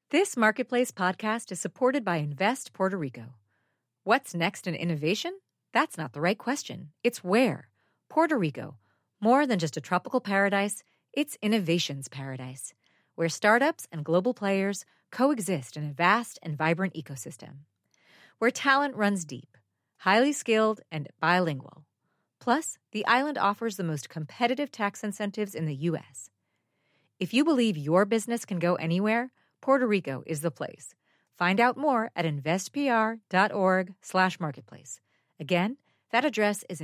This Marketplace podcast is supported by Invest Puerto Rico. What's next in innovation? That's not the right question. It's where. Puerto Rico. More than just a tropical paradise, it's innovation's paradise, where startups and global players coexist in a vast and vibrant ecosystem. Where talent runs deep, highly skilled, and bilingual. Plus, the island offers the most competitive tax incentives in the U.S. If you believe your business can go anywhere, Puerto Rico is the place. Find out more at investpr.org/marketplace. Again, that address is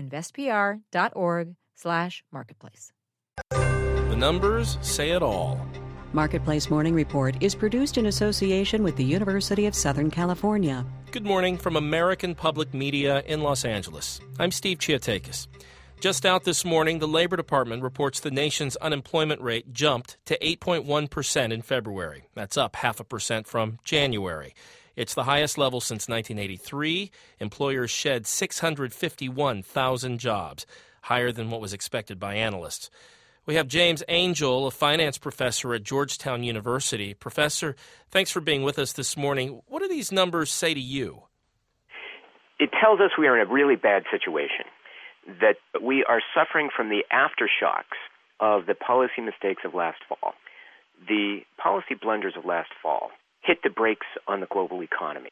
investpr.org/marketplace. The numbers say it all. Marketplace Morning Report is produced in association with the University of Southern California. Good morning from American Public Media in Los Angeles. I'm Steve Chiatakis. Just out this morning, the Labor Department reports the nation's unemployment rate jumped to 8.1% in February. That's up 0.5% from January. It's the highest level since 1983. Employers shed 651,000 jobs, higher than what was expected by analysts. We have James Angel, a finance professor at Georgetown University. Professor, thanks for being with us this morning. What do these numbers say to you? It tells us we are in a really bad situation, that we are suffering from the aftershocks of the policy mistakes of last fall. The policy blunders of last fall hit the brakes on the global economy.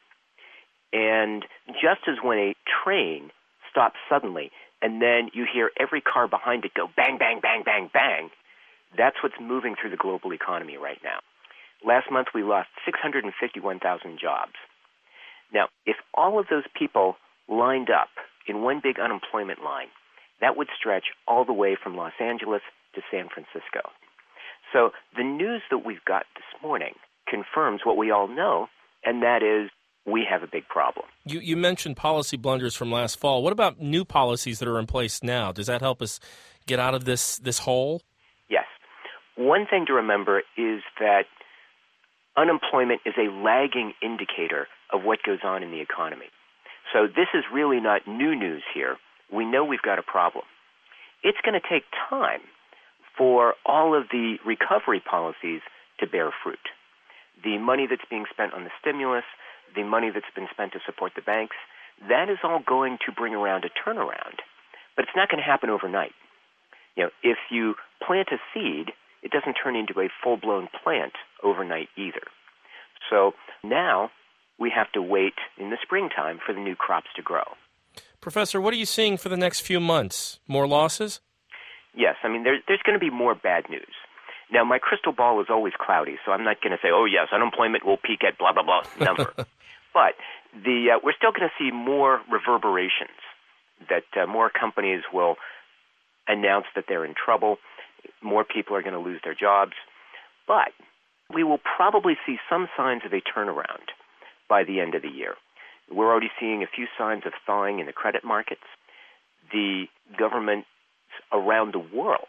And just as when a train stops suddenly and then you hear every car behind it go bang, bang, bang, bang, bang, that's what's moving through the global economy right now. Last month we lost 651,000 jobs. Now, if all of those people lined up in one big unemployment line, that would stretch all the way from Los Angeles to San Francisco. So the news that we've got this morning confirms what we all know, and that is we have a big problem. You mentioned policy blunders from last fall. What about new policies that are in place now? Does that help us get out of this hole? Yes. One thing to remember is that unemployment is a lagging indicator of what goes on in the economy. So this is really not new news here. We know we've got a problem. It's going to take time for all of the recovery policies to bear fruit. The money that's being spent on the stimulus, the money that's been spent to support the banks, that is all going to bring around a turnaround. But it's not going to happen overnight. You know, if you plant a seed, it doesn't turn into a full-blown plant overnight either. So now we have to wait in the springtime for the new crops to grow. Professor, what are you seeing for the next few months? More losses? Yes, I mean, there's going to be more bad news. Now, my crystal ball is always cloudy, so I'm not going to say, oh, yes, unemployment will peak at blah, blah, blah number. But we're still going to see more reverberations, that more companies will announce that they're in trouble, more people are going to lose their jobs. But we will probably see some signs of a turnaround by the end of the year. We're already seeing a few signs of thawing in the credit markets. The governments around the world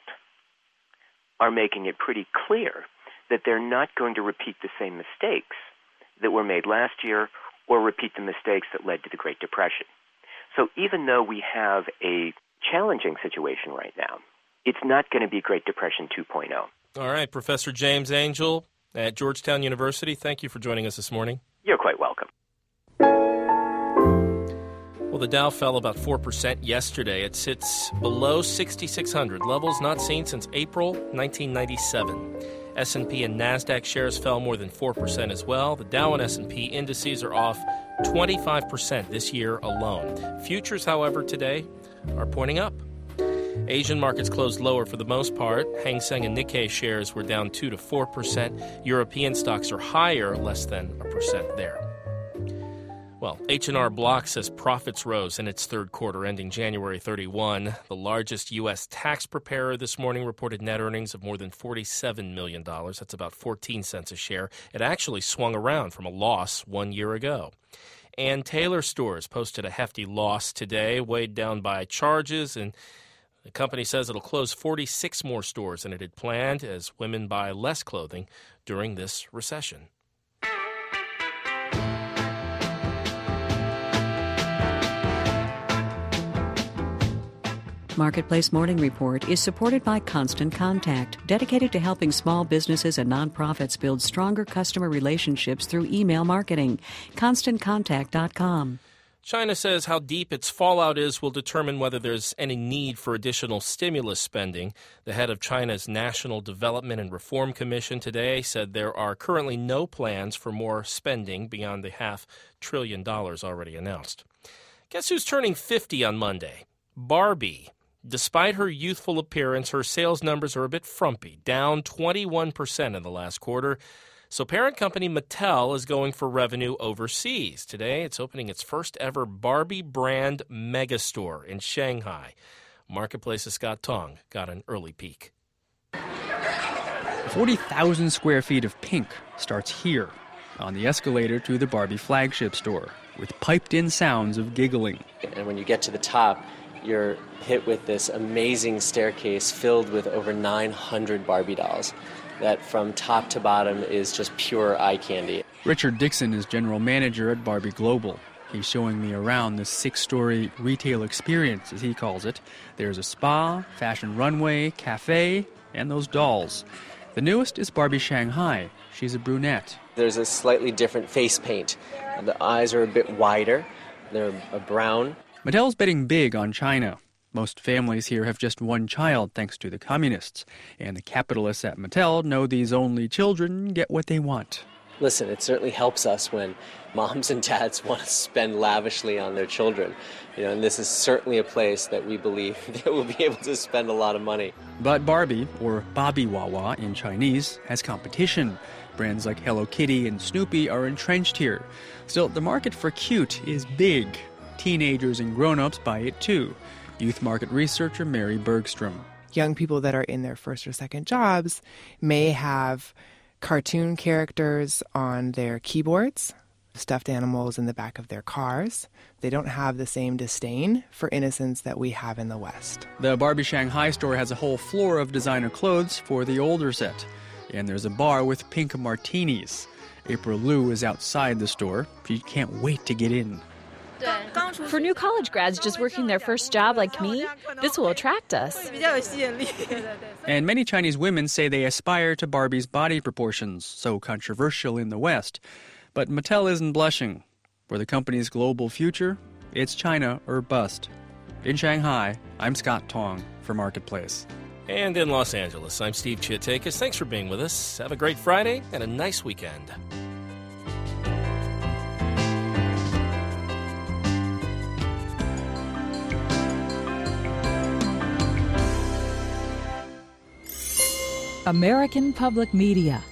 are making it pretty clear that they're not going to repeat the same mistakes that were made last year or repeat the mistakes that led to the Great Depression. So even though we have a challenging situation right now, it's not going to be Great Depression 2.0. All right, Professor James Angel at Georgetown University, thank you for joining us this morning. You're quite welcome. Well, the Dow fell about 4% yesterday. It sits below 6,600, levels not seen since April 1997. S&P and NASDAQ shares fell more than 4% as well. The Dow and S&P indices are off 25% this year alone. Futures, however, today are pointing up. Asian markets closed lower for the most part. Hang Seng and Nikkei shares were down 2 to 4%. European stocks are higher, less than 1% there. Well, H&R Block says profits rose in its third quarter ending January 31. The largest U.S. tax preparer this morning reported net earnings of more than $47 million. That's about 14 cents a share. It actually swung around from a loss 1 year ago. And Taylor Stores posted a hefty loss today, weighed down by charges, and the company says it'll close 46 more stores than it had planned as women buy less clothing during this recession. Marketplace Morning Report is supported by Constant Contact, dedicated to helping small businesses and nonprofits build stronger customer relationships through email marketing. ConstantContact.com. China says how deep its fallout is will determine whether there's any need for additional stimulus spending. The head of China's National Development and Reform Commission today said there are currently no plans for more spending beyond the $500 billion already announced. Guess who's turning 50 on Monday? Barbie. Despite her youthful appearance, her sales numbers are a bit frumpy, down 21% in the last quarter. So parent company Mattel is going for revenue overseas. Today, it's opening its first ever Barbie brand megastore in Shanghai. Marketplace's Scott Tong got an early peek. 40,000 square feet of pink starts here on the escalator to the Barbie flagship store with piped-in sounds of giggling. And when you get to the top, you're hit with this amazing staircase filled with over 900 Barbie dolls that from top to bottom is just pure eye candy. Richard Dixon is general manager at Barbie Global. He's showing me around the 6-story retail experience, as he calls it. There's a spa, fashion runway, cafe, and those dolls. The newest is Barbie Shanghai. She's a brunette. There's a slightly different face paint. The eyes are a bit wider. They're a brown. Mattel's betting big on China. Most families here have just one child thanks to the communists. And the capitalists at Mattel know these only children get what they want. Listen, it certainly helps us when moms and dads want to spend lavishly on their children. And this is certainly a place that we believe they will be able to spend a lot of money. But Barbie, or Bobby Wawa in Chinese, has competition. Brands like Hello Kitty and Snoopy are entrenched here. Still, the market for cute is big. Teenagers and grown-ups buy it too. Youth market researcher Mary Bergstrom. Young people that are in their first or second jobs may have cartoon characters on their keyboards, stuffed animals in the back of their cars. They don't have the same disdain for innocence that we have in the West. The Barbie Shanghai store has a whole floor of designer clothes for the older set. And there's a bar with pink martinis. April Liu is outside the store. She can't wait to get in. For new college grads just working their first job like me, this will attract us. And many Chinese women say they aspire to Barbie's body proportions, so controversial in the West. But Mattel isn't blushing. For the company's global future, it's China or bust. In Shanghai, I'm Scott Tong for Marketplace. And in Los Angeles, I'm Steve Chiatakis. Thanks for being with us. Have a great Friday and a nice weekend. American Public Media.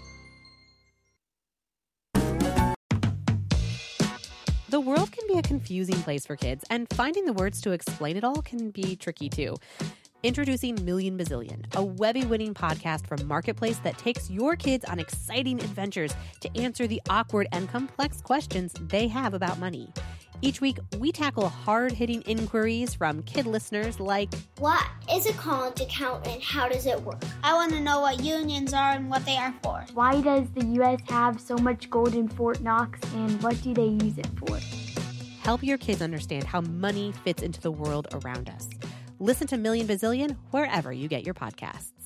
The world can be a confusing place for kids, and finding the words to explain it all can be tricky too. Introducing Million Bazillion, a Webby-winning podcast from Marketplace that takes your kids on exciting adventures to answer the awkward and complex questions they have about money. Each week, we tackle hard-hitting inquiries from kid listeners like, what is a college account and how does it work? I want to know what unions are and what they are for. Why does the U.S. have so much gold in Fort Knox and what do they use it for? Help your kids understand how money fits into the world around us. Listen to Million Bazillion wherever you get your podcasts.